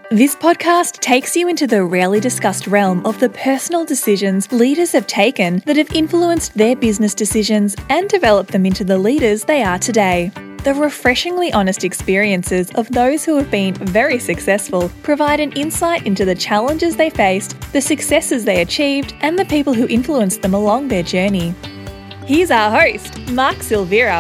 This podcast takes you into the rarely discussed realm of the personal decisions leaders have taken that have influenced their business decisions and developed them into the leaders they are today. The refreshingly honest experiences of those who have been very successful provide an insight into the challenges they faced, the successes they achieved, and the people who influenced them along their journey. Here's our host, Mark Silvera.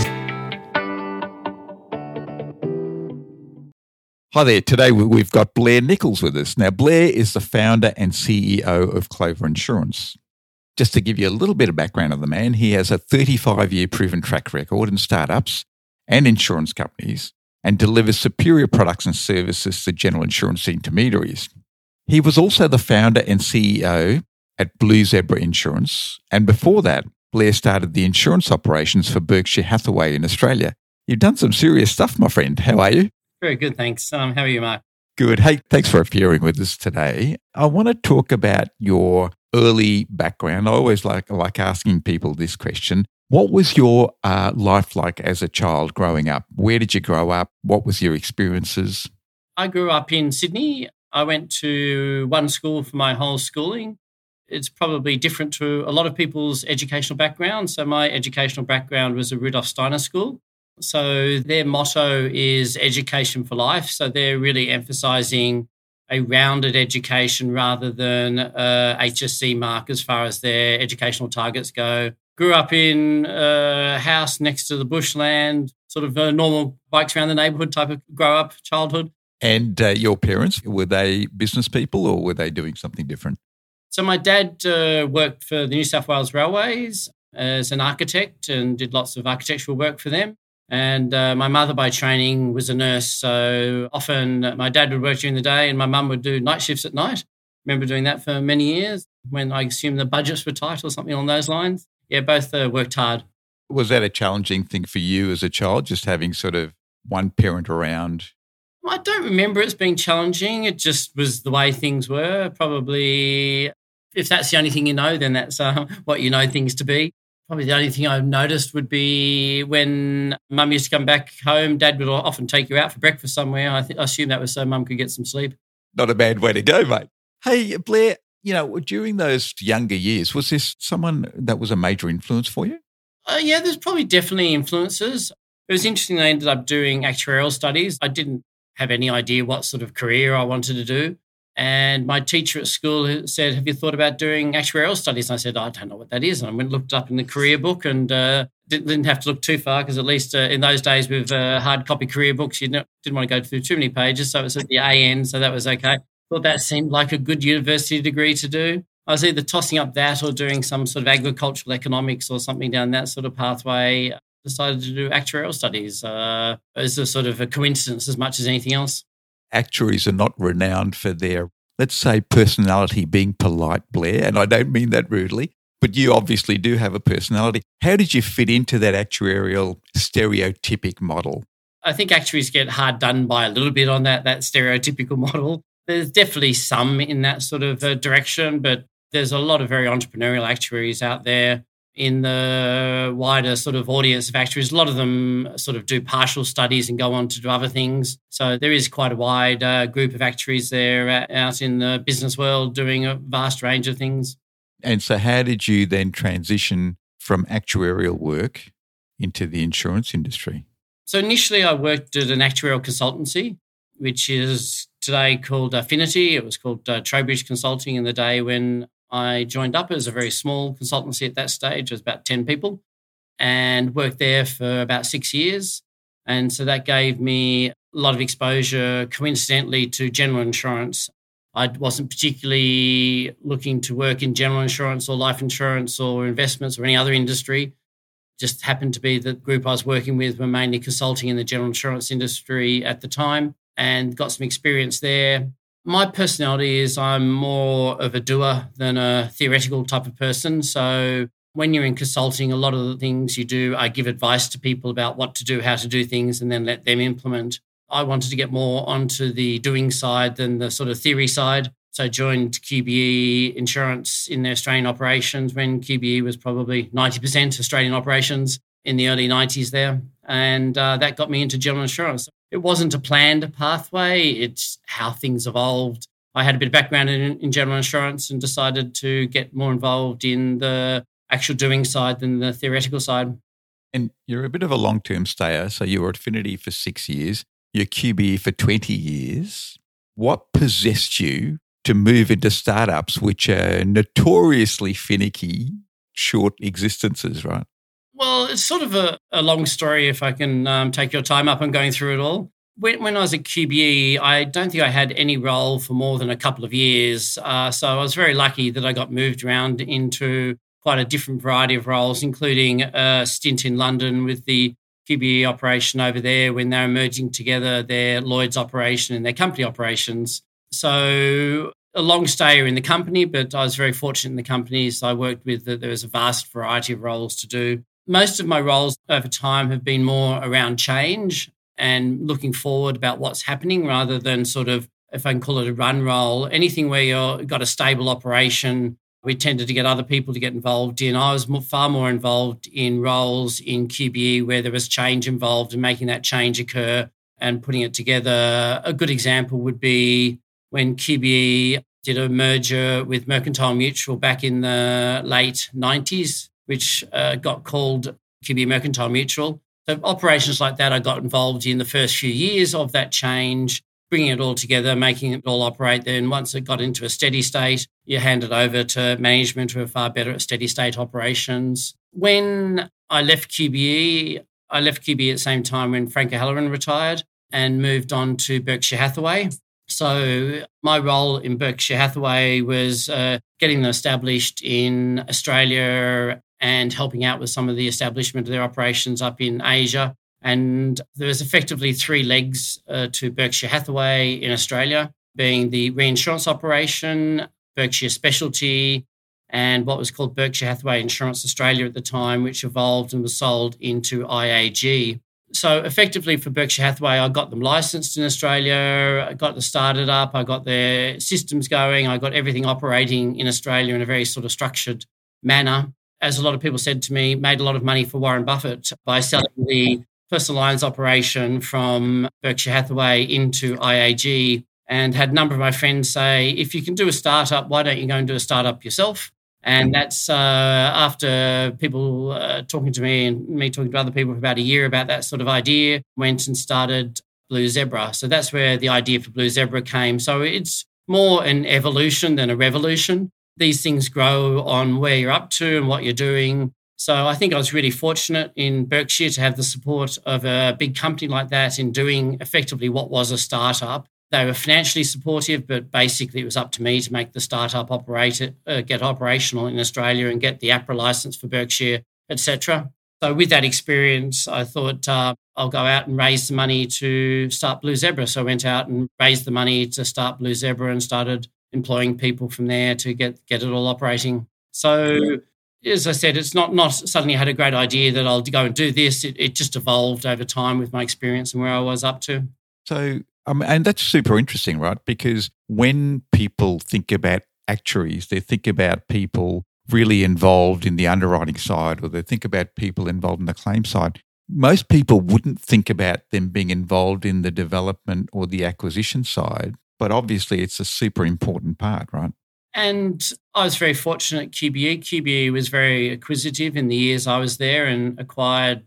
Hi there. Today we've got Blair Nichols with us. Now, Blair is the founder and CEO of Clover Insurance. Just to give you a little bit of background on the man, he has a 35-year proven track record in startups and insurance companies and delivers superior products and services to general insurance intermediaries. He was also the founder and CEO at Blue Zebra Insurance, and before that, Blair started the insurance operations for Berkshire Hathaway in Australia. You've done some serious stuff, my friend. How are you? Very good, thanks. How are you, Mark? Good. Hey, thanks for appearing with us today. I want to talk about your early background. I always like asking people this question. What was your life like as a child growing up? Where did you grow up? What was your experiences? I grew up in Sydney. I went to one school for my whole schooling. It's probably different to a lot of people's educational background. So my educational background was a Rudolf Steiner school. So their motto is education for life. So they're really emphasising a rounded education rather than HSC mark as far as their educational targets go. Grew up in a house next to the bushland, sort of a normal bikes around the neighbourhood type of grow-up childhood. And your parents, were they business people or were they doing something different? So my dad worked for the New South Wales Railways as an architect and did lots of architectural work for them. And my mother by training was a nurse. So often my dad would work during the day and my mum would do night shifts at night. Remember doing that for many years when I assume the budgets were tight or something along those lines. Yeah, both worked hard. Was that a challenging thing for you as a child, just having sort of one parent around? I don't remember it as being challenging. It just was the way things were. Probably if that's the only thing you know, then that's what you know things to be. Probably the only thing I've noticed would be when Mum used to come back home, Dad would often take you out for breakfast somewhere. I assume that was so Mum could get some sleep. Not a bad way to go, mate. Hey, Blair, during those younger years, was this someone that was a major influence for you? Yeah, there's probably definitely influences. It was interesting I ended up doing actuarial studies. I didn't have any idea what sort of career I wanted to do. And my teacher at school said, have you thought about doing actuarial studies? And I said, I don't know what that is. And I went and looked up in the career book and didn't have to look too far because at least in those days with hard copy career books, you didn't want to go through too many pages. So it was at the AN, so that was okay. Thought that seemed like a good university degree to do. I was either tossing up that or doing some sort of agricultural economics or something down that sort of pathway. Decided to do actuarial studies as a sort of a coincidence as much as anything else. Actuaries are not renowned for their, let's say, personality being polite, Blair, and I don't mean that rudely, but you obviously do have a personality. How did you fit into that actuarial stereotypic model? I think actuaries get hard done by a little bit on that stereotypical model. There's definitely some in that sort of direction, but there's a lot of very entrepreneurial actuaries out there. In the wider sort of audience of actuaries, a lot of them sort of do partial studies and go on to do other things. So there is quite a wide group of actuaries there out in the business world doing a vast range of things. And so how did you then transition from actuarial work into the insurance industry? So initially I worked at an actuarial consultancy, which is today called Affinity. It was called Trowbridge Consulting in the day when I joined up. It was a very small consultancy at that stage. It was about 10 people and worked there for about 6 years. And so that gave me a lot of exposure, coincidentally, to general insurance. I wasn't particularly looking to work in general insurance or life insurance or investments or any other industry. Just happened to be the group I was working with were mainly consulting in the general insurance industry at the time and got some experience there. My personality is I'm more of a doer than a theoretical type of person. So when you're in consulting, a lot of the things you do, I give advice to people about what to do, how to do things, and then let them implement. I wanted to get more onto the doing side than the sort of theory side. So I joined QBE Insurance in their Australian operations when QBE was probably 90% Australian operations in the early 90s there. And that got me into general insurance. it wasn't a planned pathway. It's how things evolved. I had a bit of background in general insurance and decided to get more involved in the actual doing side than the theoretical side. And you're a bit of a long-term stayer. So you were at Affinity for 6 years, you're QBE for 20 years. What possessed you to move into startups, which are notoriously finicky, short existences, right? Well, it's sort of a long story if I can take your time up on going through it all. When I was at QBE, I don't think I had any role for more than a couple of years. So I was very lucky that I got moved around into quite a different variety of roles, including a stint in London with the QBE operation over there when they're merging together their Lloyd's operation and their company operations. So a long stayer in the company, but I was very fortunate in the companies I worked with that there was a vast variety of roles to do. Most of my roles over time have been more around change and looking forward about what's happening rather than sort of, if I can call it a run role, anything where you've got a stable operation. We tended to get other people to get involved in. I was far more involved in roles in QBE where there was change involved and making that change occur and putting it together. A good example would be when QBE did a merger with Mercantile Mutual back in the late 90s, which got called QBE Mercantile Mutual. So operations like that I got involved in the first few years of that change, bringing it all together, making it all operate. Then once it got into a steady state, you hand it over to management who are far better at steady state operations. When I left QBE at the same time when Frank O'Halloran retired and moved on to Berkshire Hathaway. So my role in Berkshire Hathaway was getting them established in Australia and helping out with some of the establishment of their operations up in Asia. And there was effectively three legs to Berkshire Hathaway in Australia, being the reinsurance operation, Berkshire Specialty, and what was called Berkshire Hathaway Insurance Australia at the time, which evolved and was sold into IAG. So effectively for Berkshire Hathaway, I got them licensed in Australia, I got the started up, I got their systems going, I got everything operating in Australia in a very sort of structured manner. As a lot of people said to me, made a lot of money for Warren Buffett by selling the personal lines operation from Berkshire Hathaway into IAG, and had a number of my friends say, if you can do a startup, why don't you go and do a startup yourself? And that's after people talking to me and me talking to other people for about a year about that sort of idea, went and started Blue Zebra. So that's where the idea for Blue Zebra came. So it's more an evolution than a revolution. These things grow on where you're up to and what you're doing. So I think I was really fortunate in Berkshire to have the support of a big company like that in doing effectively what was a startup. They were financially supportive, but basically it was up to me to make the startup get operational in Australia and get the APRA license for Berkshire, etc. So with that experience, I thought I'll go out and raise the money to start Blue Zebra. So I went out and raised the money to start Blue Zebra and started employing people from there to get it all operating. So as I said, it's not suddenly I had a great idea that I'll go and do this. It just evolved over time with my experience and where I was up to. So, and that's super interesting, right? Because when people think about actuaries, they think about people really involved in the underwriting side, or they think about people involved in the claim side. Most people wouldn't think about them being involved in the development or the acquisition side, but obviously it's a super important part, right? And I was very fortunate at QBE. QBE was very acquisitive in the years I was there and acquired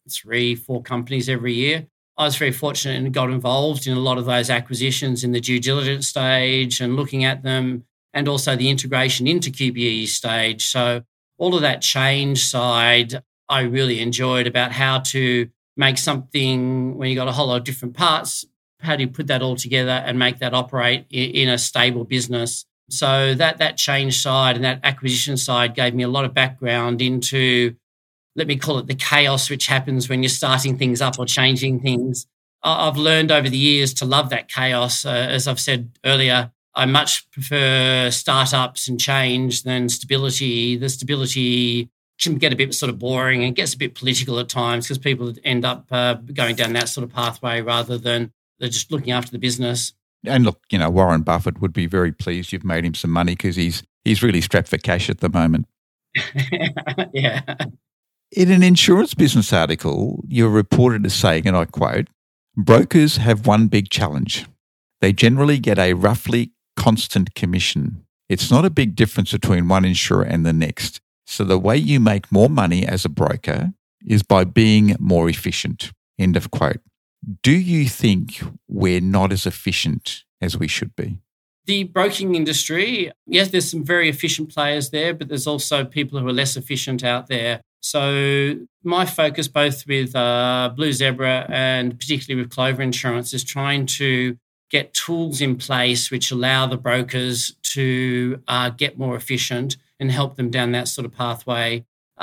3-4 companies every year. I was very fortunate and got involved in a lot of those acquisitions in the due diligence stage and looking at them, and also the integration into QBE stage. So all of that change side I really enjoyed, about how to make something when you got a whole lot of different parts, how do you put that all together and make that operate in a stable business. So that change side and that acquisition side gave me a lot of background into, let me call it the chaos which happens when you're starting things up or changing things. I've learned over the years to love that chaos. As I've said earlier, I much prefer startups and change than stability. The stability can get a bit sort of boring and gets a bit political at times because people end up going down that sort of pathway rather than they're just looking after the business. And look, Warren Buffett would be very pleased you've made him some money because he's really strapped for cash at the moment. Yeah. In an insurance business article, you're reported as saying, and I quote, Brokers have one big challenge. They generally get a roughly constant commission. It's not a big difference between one insurer and the next. So the way you make more money as a broker is by being more efficient. End of quote. Do you think we're not as efficient as we should be? The broking industry, yes, there's some very efficient players there, but there's also people who are less efficient out there. So my focus, both with Blue Zebra and particularly with Clover Insurance, is trying to get tools in place which allow the brokers to get more efficient and help them down that sort of pathway.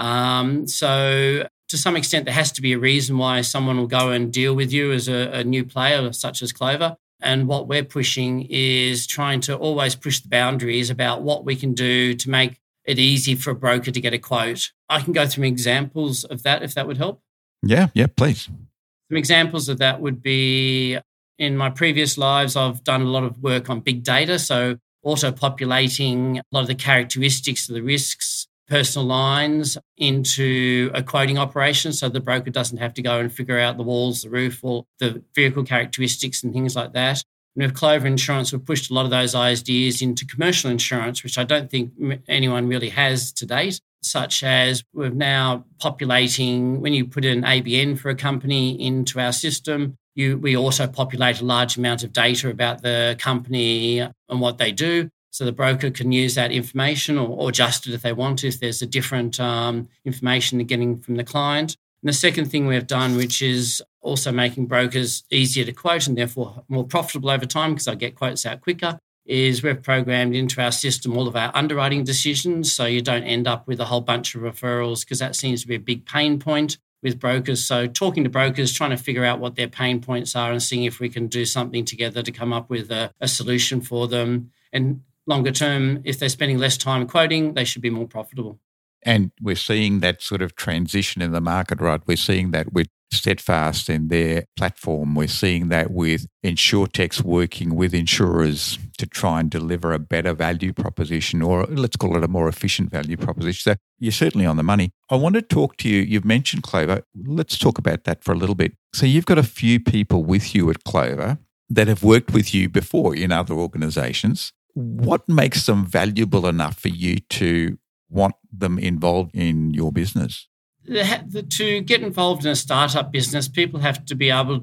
So to some extent, there has to be a reason why someone will go and deal with you as a new player such as Clover. And what we're pushing is trying to always push the boundaries about what we can do to make it easy for a broker to get a quote. I can go through examples of that if that would help. Yeah, please. Some examples of that would be, in my previous lives, I've done a lot of work on big data, so auto-populating a lot of the characteristics of the risks, personal lines into a quoting operation so the broker doesn't have to go and figure out the walls, the roof, or the vehicle characteristics and things like that. And with Clover Insurance, we've pushed a lot of those ideas into commercial insurance, which I don't think anyone really has to date, such as we're now populating, when you put an ABN for a company into our system, we also populate a large amount of data about the company and what they do. So the broker can use that information or adjust it if they want to, if there's a different information they're getting from the client. And the second thing we've done, which is also making brokers easier to quote and therefore more profitable over time because I get quotes out quicker, is we've programmed into our system all of our underwriting decisions so you don't end up with a whole bunch of referrals, because that seems to be a big pain point with brokers. So talking to brokers, trying to figure out what their pain points are and seeing if we can do something together to come up with a solution for them. And longer term, if they're spending less time quoting, they should be more profitable. And we're seeing that sort of transition in the market, right? We're seeing that with Steadfast and their platform. We're seeing that with InsurTechs working with insurers to try and deliver a better value proposition, or let's call it a more efficient value proposition. So you're certainly on the money. I want to talk to you. You've mentioned Clover. Let's talk about that for a little bit. So you've got a few people with you at Clover that have worked with you before in other organizations. What makes them valuable enough for you to want them involved in your business? To get involved in a startup business, people have to be able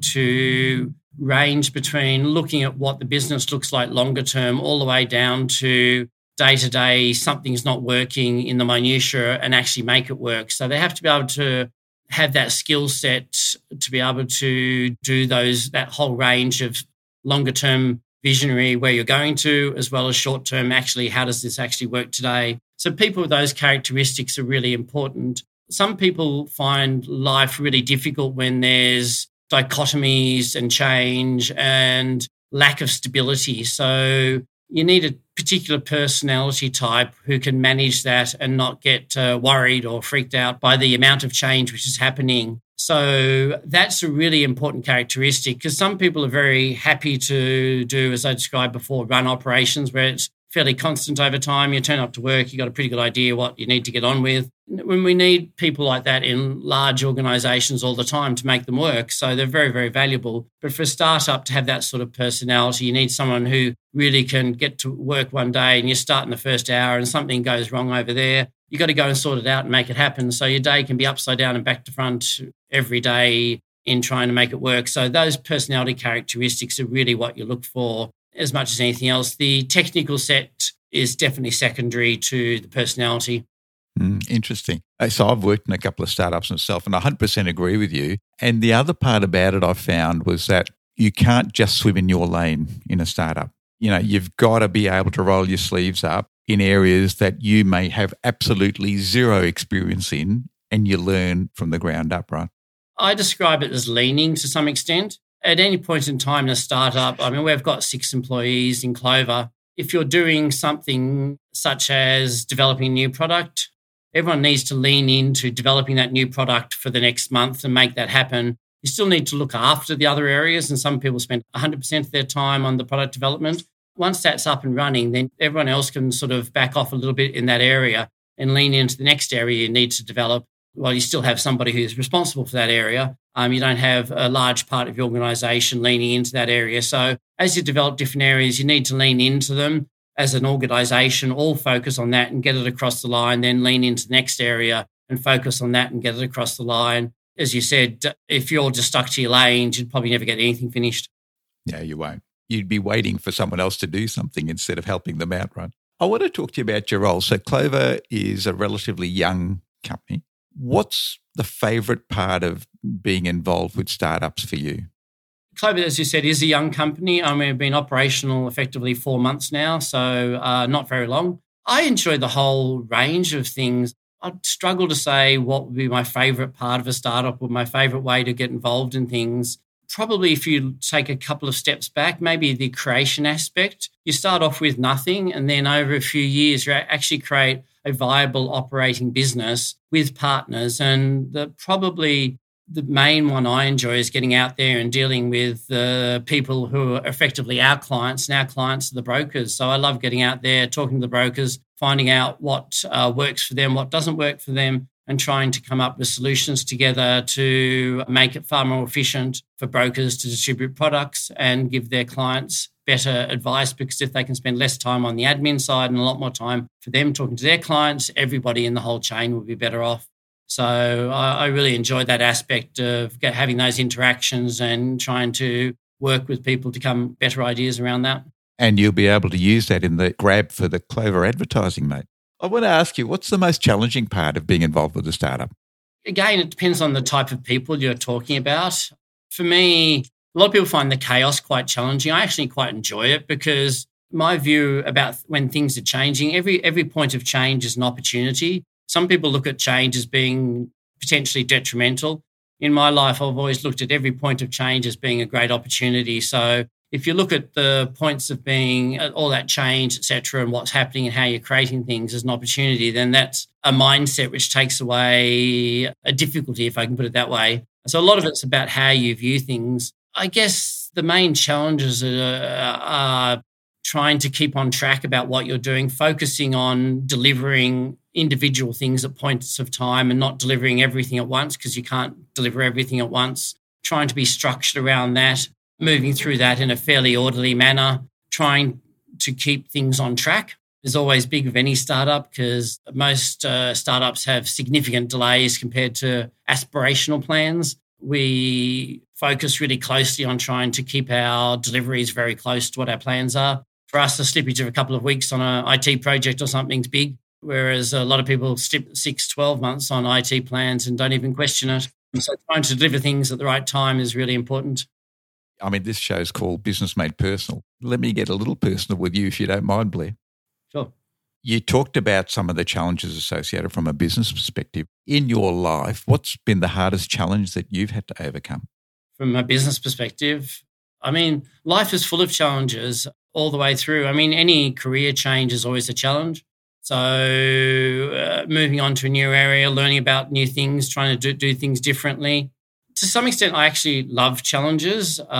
to range between looking at what the business looks like longer term all the way down to day-to-day, something's not working in the minutiae and actually make it work. So they have to be able to have that skill set to be able to do that whole range of longer-term visionary where you're going to, as well as short-term, actually, how does this actually work today? So people with those characteristics are really important. Some people find life really difficult when there's dichotomies and change and lack of stability. So you need a particular personality type who can manage that and not get worried or freaked out by the amount of change which is happening. So that's a really important characteristic, because some people are very happy to do, as I described before, run operations where it's fairly constant over time. You turn up to work, you've got a pretty good idea what you need to get on with. When we need people like that in large organizations all the time to make them work. So they're very, very valuable. But for a startup to have that sort of personality, you need someone who really can get to work one day and you start in the first hour and something goes wrong over there. You got to go and sort it out and make it happen. So your day can be upside down and back to front every day in trying to make it work. So those personality characteristics are really what you look for as much as anything else. The technical set is definitely secondary to the personality. Interesting. So I've worked in a couple of startups myself, and I 100% agree with you. And the other part about it I found was that you can't just swim in your lane in a startup. You know, you've got to be able to roll your sleeves up in areas that you may have absolutely zero experience in, and you learn from the ground up, right? I describe it as leaning to some extent. At any point in time in a startup, I mean, we've got 6 employees in Clover. If you're doing something such as developing a new product, everyone needs to lean into developing that new product for the next month and make that happen. You still need to look after the other areas, and some people spend 100% of their time on the product development. Once that's up and running, then everyone else can sort of back off a little bit in that area and lean into the next area you need to develop while you still have somebody who's responsible for that area. You don't have a large part of your organisation leaning into that area. So as you develop different areas, you need to lean into them as an organisation, all focus on that and get it across the line, then lean into the next area and focus on that and get it across the line. As you said, if you're just stuck to your lanes, you'd probably never get anything finished. Yeah, you won't. You'd be waiting for someone else to do something instead of helping them out, right? I want to talk to you about your role. So Clover is a relatively young company. What's the favourite part of being involved with startups for you? Clover, as you said, is a young company. I mean, we've been operational effectively 4 months now, so not very long. I enjoy the whole range of things. I'd struggle to say what would be my favourite part of a startup or my favourite way to get involved in things. Probably if you take a couple of steps back, maybe the creation aspect. You start off with nothing and then over a few years you actually create a viable operating business with partners. And probably the main one I enjoy is getting out there and dealing with the people who are effectively our clients, and our clients are the brokers. So I love getting out there, talking to the brokers, finding out what works for them, what doesn't work for them, and trying to come up with solutions together to make it far more efficient for brokers to distribute products and give their clients better advice, because if they can spend less time on the admin side and a lot more time for them talking to their clients, everybody in the whole chain will be better off. So I really enjoy that aspect of having those interactions and trying to work with people to come better ideas around that. And you'll be able to use that in the grab for the Clover advertising, mate. I want to ask you, what's the most challenging part of being involved with a startup? Again, it depends on the type of people you're talking about. For me, a lot of people find the chaos quite challenging. I actually quite enjoy it because my view about when things are changing, every point of change is an opportunity. Some people look at change as being potentially detrimental. In my life, I've always looked at every point of change as being a great opportunity. So if you look at the points of being all that change, et cetera, and what's happening and how you're creating things as an opportunity, then that's a mindset which takes away a difficulty, if I can put it that way. So a lot of it's about how you view things. I guess the main challenges are trying to keep on track about what you're doing, focusing on delivering individual things at points of time and not delivering everything at once, because you can't deliver everything at once, trying to be structured around that, moving through that in a fairly orderly manner, trying to keep things on track is always big of any startup, because most startups have significant delays compared to aspirational plans. We focus really closely on trying to keep our deliveries very close to what our plans are. For us, a slippage of a couple of weeks on an IT project or something's big, whereas a lot of people slip 6-12 months on IT plans and don't even question it. And so trying to deliver things at the right time is really important. I mean, this show's called Business Made Personal. Let me get a little personal with you, if you don't mind, Blair. Sure. You talked about some of the challenges associated from a business perspective. In your life, what's been the hardest challenge that you've had to overcome? From a business perspective, I mean, life is full of challenges all the way through. I mean, any career change is always a challenge. So moving on to a new area, learning about new things, trying to do things differently. To some extent, I actually love challenges. So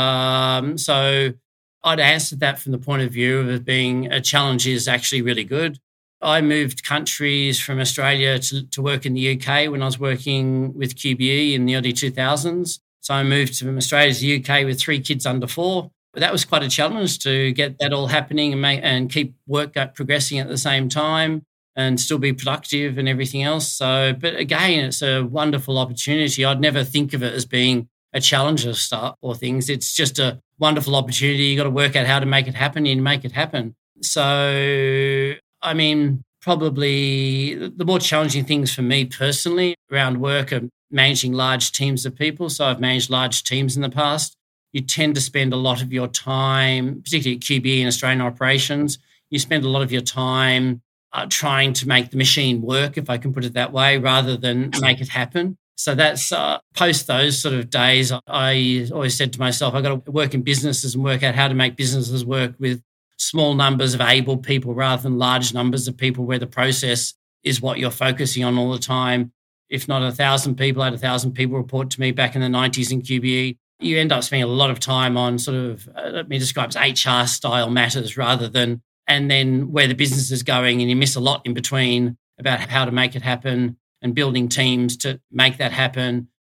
I'd answer that from the point of view of being a challenge is actually really good. I moved countries from Australia to work in the UK when I was working with QBE in the early 2000s. So I moved from Australia to the UK with 3 kids under 4. But that was quite a challenge to get that all happening and keep work progressing at the same time and still be productive and everything else. So, but again, it's a wonderful opportunity. I'd never think of it as being a challenge or start or things. It's just a wonderful opportunity. You got to work out how to make it happen and make it happen. So, I mean, probably the more challenging things for me personally around work are managing large teams of people. So I've managed large teams in the past. You tend to spend a lot of your time, particularly at QBE and Australian operations, you spend a lot of your time trying to make the machine work, if I can put it that way, rather than make it happen. So that's post those sort of days, I always said to myself, I've got to work in businesses and work out how to make businesses work with small numbers of able people rather than large numbers of people, where the process is what you're focusing on all the time. If not 1,000 people, I had 1,000 people report to me back in the 90s in QBE. You end up spending a lot of time on sort of, let me describe as HR style matters rather than, and then where the business is going, and you miss a lot in between about how to make it happen and building teams to make that happen.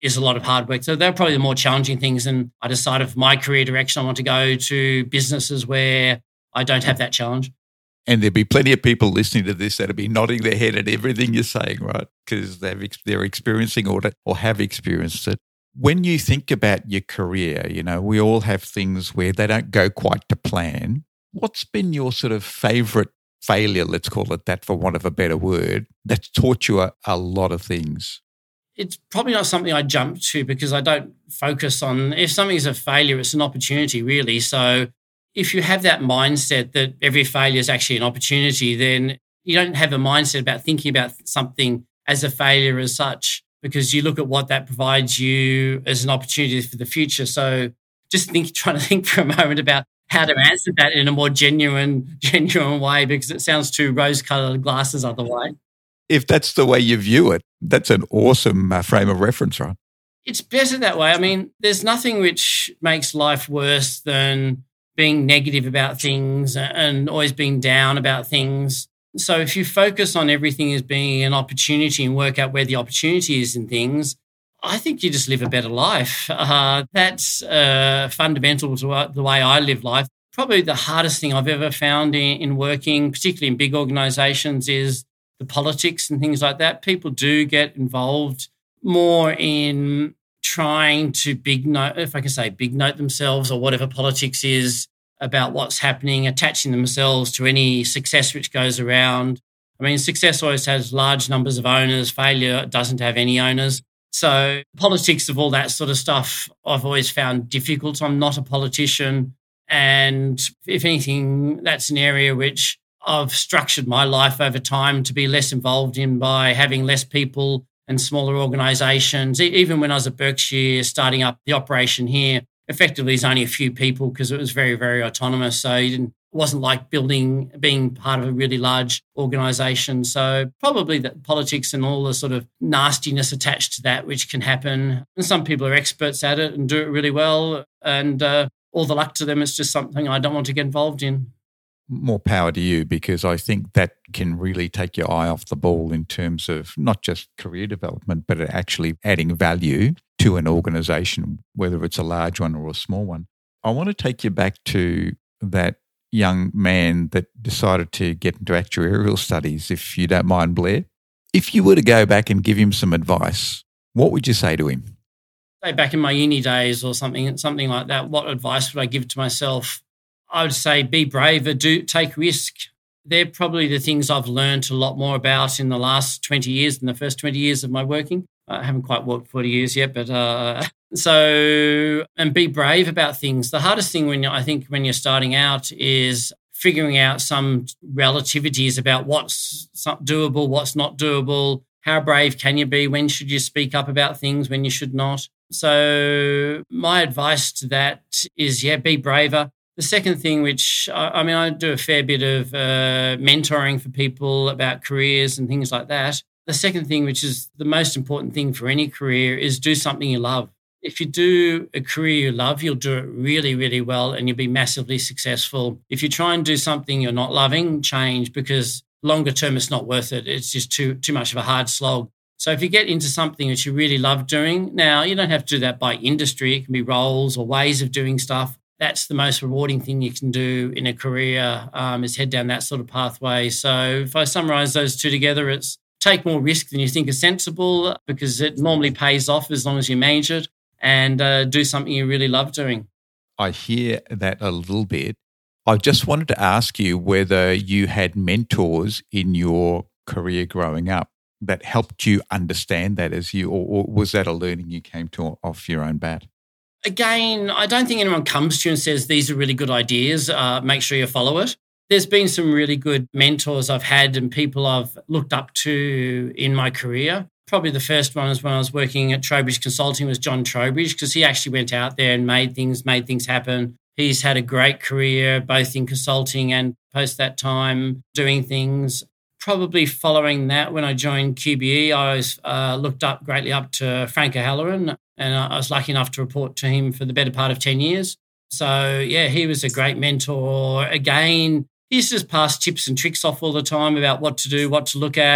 is a lot of hard work. So they're probably the more challenging things. And I decided for my career direction, I want to go to businesses where I don't have that challenge. And there'll be plenty of people listening to this that'll be nodding their head at everything you're saying, right? Because they're experiencing or have experienced it. When you think about your career, we all have things where they don't go quite to plan. What's been your sort of favourite failure, let's call it that for want of a better word, that's taught you a lot of things? It's probably not something I jump to because I don't focus on, if something is a failure, it's an opportunity really. So if you have that mindset that every failure is actually an opportunity, then you don't have a mindset about thinking about something as a failure as such, because you look at what that provides you as an opportunity for the future. So just trying to think for a moment about how to answer that in a more genuine way, because it sounds too rose-coloured glasses otherwise. If that's the way you view it, that's an awesome frame of reference, right? It's better that way. I mean, there's nothing which makes life worse than being negative about things and always being down about things. So if you focus on everything as being an opportunity and work out where the opportunity is in things, I think you just live a better life. That's fundamental to the way I live life. Probably the hardest thing I've ever found in working, particularly in big organisations, is the politics and things like that. People do get involved more in trying to big note themselves or whatever politics is about what's happening, attaching themselves to any success which goes around. I mean, success always has large numbers of owners. Failure doesn't have any owners. So politics of all that sort of stuff I've always found difficult. I'm not a politician. And if anything, that's an area which I've structured my life over time to be less involved in by having less people and smaller organisations. Even when I was at Berkshire starting up the operation here, effectively it's only a few people because it was very, very autonomous. So it wasn't like being part of a really large organisation. So probably that politics and all the sort of nastiness attached to that, which can happen. And some people are experts at it and do it really well. And all the luck to them. It's just something I don't want to get involved in. More power to you, because I think that can really take your eye off the ball in terms of not just career development, but actually adding value to an organisation, whether it's a large one or a small one. I want to take you back to that young man that decided to get into actuarial studies, if you don't mind, Blair. If you were to go back and give him some advice, what would you say to him? Say back in my uni days or something like that, what advice would I give to myself? I would say be brave, take risk. They're probably the things I've learned a lot more about in the last 20 years than the first 20 years of my working. I haven't quite worked 40 years yet, but and be brave about things. The hardest thing when you're starting out is figuring out some relativities about what's doable, what's not doable, how brave can you be, when should you speak up about things, when you should not. So my advice to that is, be braver. The second thing, which I do a fair bit of mentoring for people about careers and things like that. The second thing, which is the most important thing for any career, is do something you love. If you do a career you love, you'll do it really, really well and you'll be massively successful. If you try and do something you're not loving, change, because longer term it's not worth it. It's just too much of a hard slog. So if you get into something that you really love doing, now you don't have to do that by industry. It can be roles or ways of doing stuff. That's the most rewarding thing you can do in a career, is head down that sort of pathway. So if I summarise those two together, it's take more risk than you think is sensible, because it normally pays off as long as you manage it, and do something you really love doing. I hear that a little bit. I just wanted to ask you whether you had mentors in your career growing up that helped you understand that or was that a learning you came to off your own bat? Again, I don't think anyone comes to you and says, these are really good ideas, make sure you follow it. There's been some really good mentors I've had and people I've looked up to in my career. Probably the first one is when I was working at Trowbridge Consulting was John Trowbridge, because he actually went out there and made things happen. He's had a great career, both in consulting and post that time doing things. Probably following that, when I joined QBE, I was looked greatly up to Frank O'Halloran, and I was lucky enough to report to him for the better part of 10 years. So, he was a great mentor. Again, he's just passed tips and tricks off all the time about what to do, what to look at.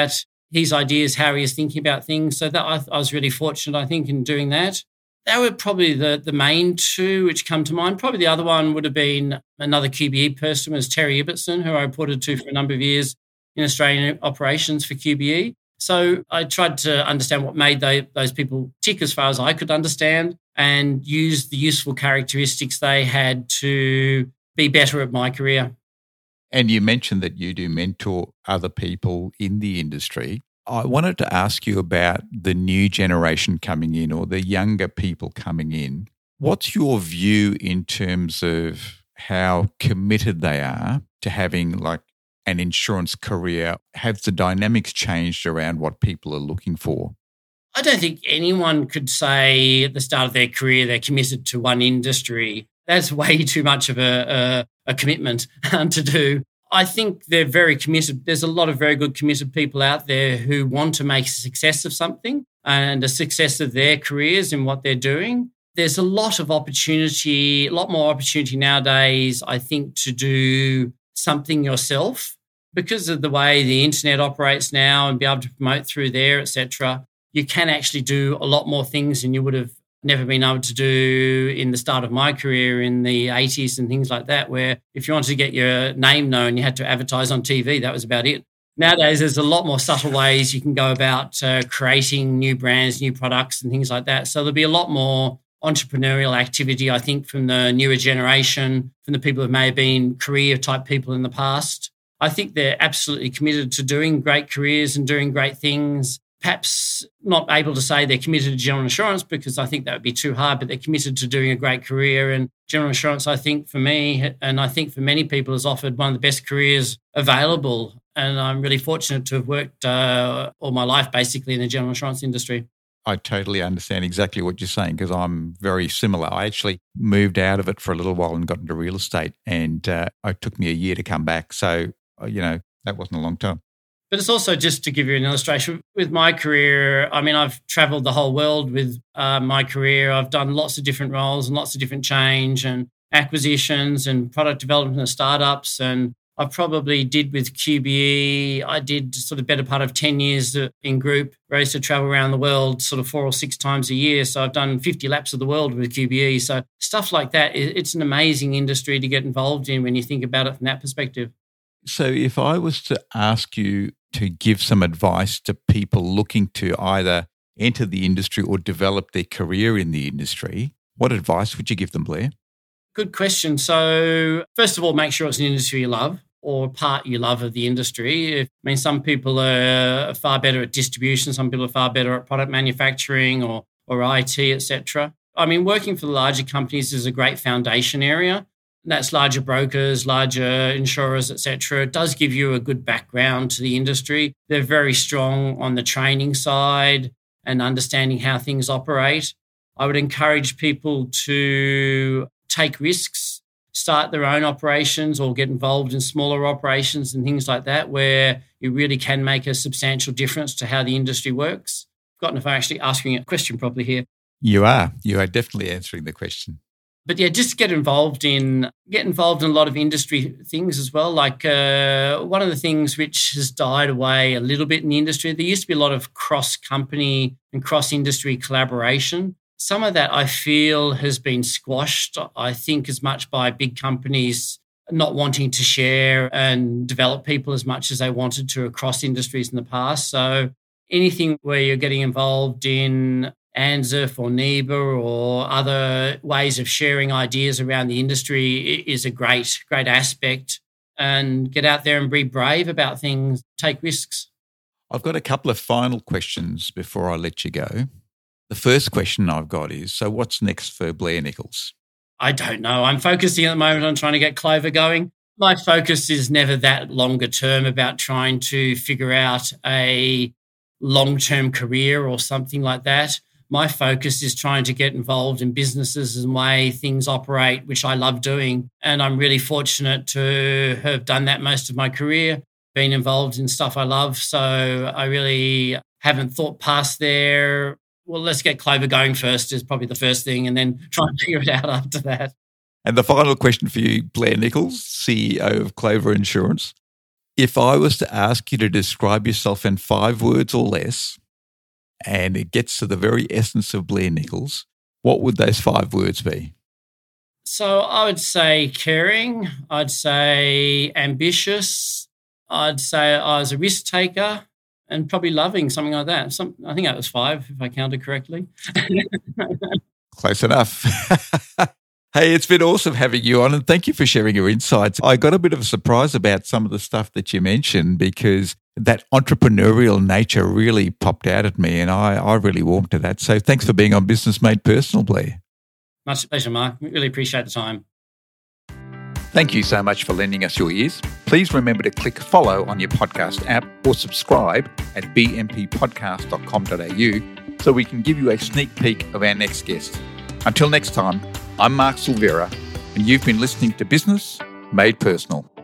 his ideas, how he is thinking about things. So that I was really fortunate, I think, in doing that. They were probably the main two which come to mind. Probably the other one would have been another QBE person, was Terry Ibbotson, who I reported to for a number of years in Australian operations for QBE. So I tried to understand what made those people tick as far as I could understand, and use the useful characteristics they had to be better at my career. And you mentioned that you do mentor other people in the industry. I wanted to ask you about the new generation coming in, or the younger people coming in. What's your view in terms of how committed they are to having like an insurance career? Have the dynamics changed around what people are looking for? I don't think anyone could say at the start of their career they're committed to one industry. That's way too much of a commitment to do. I think they're very committed. There's a lot of very good committed people out there who want to make a success of something and a success of their careers in what they're doing. There's a lot of opportunity, a lot more opportunity nowadays, I think, to do something yourself because of the way the internet operates now and be able to promote through there, etc. You can actually do a lot more things than you would have never been able to do in the start of my career in the 80s and things like that, where if you wanted to get your name known, you had to advertise on TV. That was about it. Nowadays, there's a lot more subtle ways you can go about creating new brands, new products and things like that. So there'll be a lot more entrepreneurial activity, I think, from the newer generation, from the people who may have been career-type people in the past. I think they're absolutely committed to doing great careers and doing great things. Perhaps not able to say they're committed to general insurance because I think that would be too hard, but they're committed to doing a great career. And general insurance, I think for me, and I think for many people, has offered one of the best careers available. And I'm really fortunate to have worked all my life basically in the general insurance industry. I totally understand exactly what you're saying because I'm very similar. I actually moved out of it for a little while and got into real estate, and it took me a year to come back. So, that wasn't a long time. But it's also, just to give you an illustration, with my career, I mean, I've travelled the whole world with my career. I've done lots of different roles and lots of different change and acquisitions and product development and startups. And I probably did with QBE, I did sort of better part of 10 years in group, where I used to travel around the world sort of 4 or 6 times a year. So I've done 50 laps of the world with QBE. So stuff like that, it's an amazing industry to get involved in when you think about it from that perspective. So if I was to ask you to give some advice to people looking to either enter the industry or develop their career in the industry, what advice would you give them, Blair? Good question. So first of all, make sure it's an industry you love or part you love of the industry. I mean, some people are far better at distribution. Some people are far better at product manufacturing or IT, etc. I mean, working for the larger companies is a great foundation area. That's larger brokers, larger insurers, etc. It does give you a good background to the industry. They're very strong on the training side and understanding how things operate. I would encourage people to take risks, start their own operations or get involved in smaller operations and things like that, where you really can make a substantial difference to how the industry works. I've forgotten if I'm actually asking a question properly here. You are definitely answering the question. But yeah, just get involved in a lot of industry things as well. Like one of the things which has died away a little bit in the industry, there used to be a lot of cross-company and cross-industry collaboration. Some of that I feel has been squashed, I think, as much by big companies not wanting to share and develop people as much as they wanted to across industries in the past. So anything where you're getting involved in ANZIIF or NIBA or other ways of sharing ideas around the industry is a great aspect. And get out there and be brave about things, take risks. I've got a couple of final questions before I let you go. The first question I've got is, so what's next for Blair Nichols? I don't know. I'm focusing at the moment on trying to get Clover going. My focus is never that longer term about trying to figure out a long-term career or something like that. My focus is trying to get involved in businesses and the way things operate, which I love doing. And I'm really fortunate to have done that most of my career, been involved in stuff I love. So I really haven't thought past there. Well, let's get Clover going first is probably the first thing, and then try and figure it out after that. And the final question for you, Blair Nichols, CEO of Clover Insurance. If I was to ask you to describe yourself in 5 words or less, and it gets to the very essence of Blair Nichols, what would those 5 words be? So I would say caring. I'd say ambitious. I'd say I was a risk taker and probably loving, something like that. I think that was 5, if I counted correctly. Close enough. Hey, it's been awesome having you on, and thank you for sharing your insights. I got a bit of a surprise about some of the stuff that you mentioned because that entrepreneurial nature really popped out at me, and I really warmed to that. So thanks for being on Business Made Personal, Blair. Much pleasure, Mark. Really appreciate the time. Thank you so much for lending us your ears. Please remember to click follow on your podcast app or subscribe at bmpodcast.com.au so we can give you a sneak peek of our next guest. Until next time, I'm Mark Silvera, and you've been listening to Business Made Personal.